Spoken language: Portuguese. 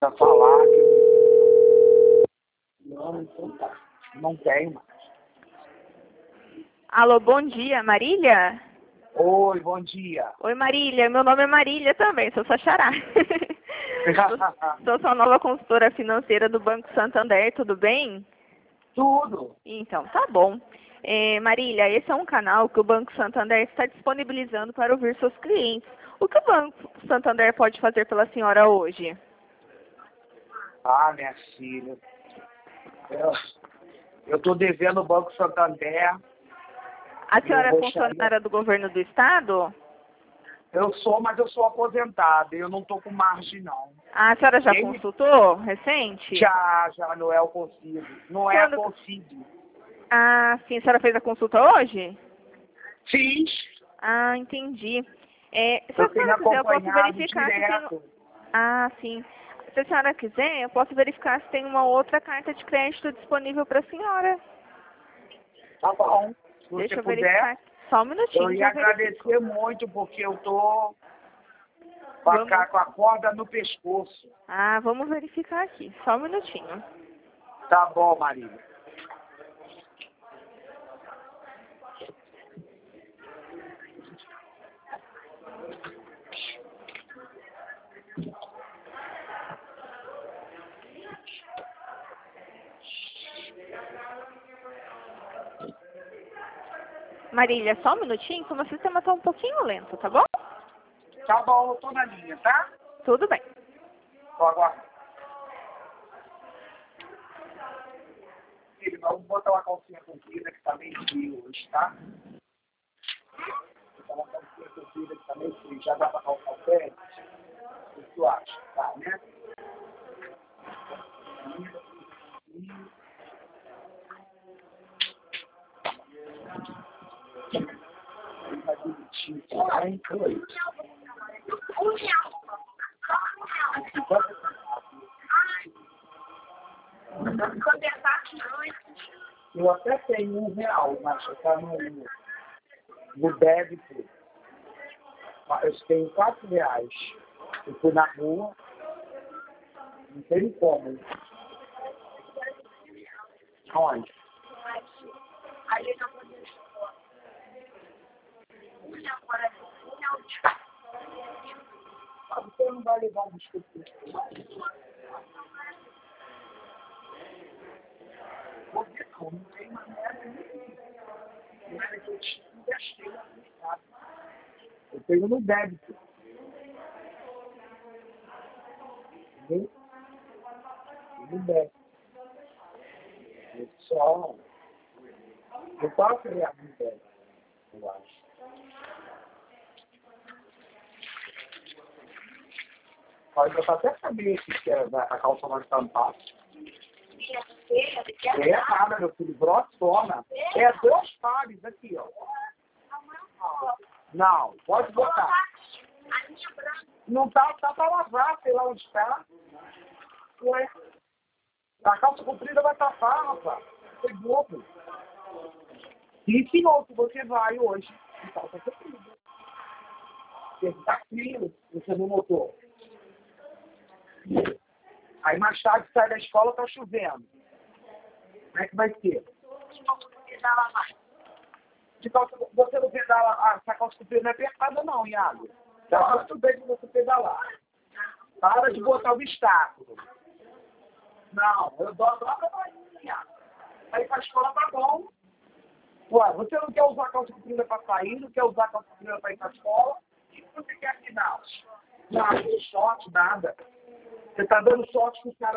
Pra falar que não, então tá. Não tem mais. Alô, bom dia, Marília? Oi, bom dia. Oi, Marília. Meu nome é Marília também, sou sua xará. Sou sua nova consultora financeira do Banco Santander, tudo bem? Tudo. Então, tá bom. Marília, esse é um canal que o Banco Santander está disponibilizando para ouvir seus clientes. O que o Banco Santander pode fazer pela senhora hoje? Ah, minha filha. Eu tô devendo o Banco Santander. A senhora é Eu funcionária do governo do estado? Eu sou, mas eu sou aposentado. Eu não tô com margem, não. A senhora já Quem- consultou recente? Já, não é o consigo. Não é Quando- consigo. Ah, sim. A senhora fez a consulta hoje? Fiz. Ah, entendi. Se Eu a tenho senhora quiser, eu posso acompanhado verificar se tem... direto. Ah, sim. Se a senhora quiser, eu posso verificar se tem uma outra carta de crédito disponível para a senhora. Tá bom. Se Deixa você eu puder, verificar. Só um minutinho, eu ia já verifico. agradecer muito, porque eu tô com a corda no pescoço. Ah, vamos verificar aqui. Só um minutinho. Tá bom, Marília. Marília, só um minutinho, que o meu sistema está um pouquinho lento, tá bom? Tá bom, eu tô na linha, tá? Tudo bem. Tô aguardando. Filho, vamos botar uma calcinha comprida que tá meio frio hoje, tá? Vou botar uma calcinha comprida que tá meio frio. Já dá pra calçar o pé? O que tu acha? Tá, né? Tá bonitinho, tá? Hein? Oi. Eu até tenho R$1, mas tá no débito. Eu tenho R$4. Eu fui na rua, não tem como. Onde? Ah, você não vai levar um biscoito? Vou ver não tem maneira nenhuma. Nada que eu gastei na mercado. Eu tenho no débito. Entendeu? No débito. Eu só... Eu posso criar no débito, eu acho. Pode eu até saber que a calça vai estampar. É nada, meu filho. Grossona. É 2 pares aqui, ó. Não, pode botar. Não tá pra lavar, sei lá onde está. Ué. A calça comprida vai tapar, rapaz. Foi bobo. E senhor, que você vai hoje de calça comprida. Porque tá frio, você não notou. Aí mais tarde sai da escola, tá chovendo. Como é que vai ser? De calça, você não pedala, essa calça comprida não é apertada não, Iago. Tá muito bem de você pedalar. Para de botar o obstáculo. Não, eu dou a droga pra Iago. Aí pra escola tá bom. Ué, você não quer usar calça comprida pra sair, não quer usar calça comprida pra ir pra escola? O que você quer afinal? Não, short, nada. Você tá dando sorte com o cara.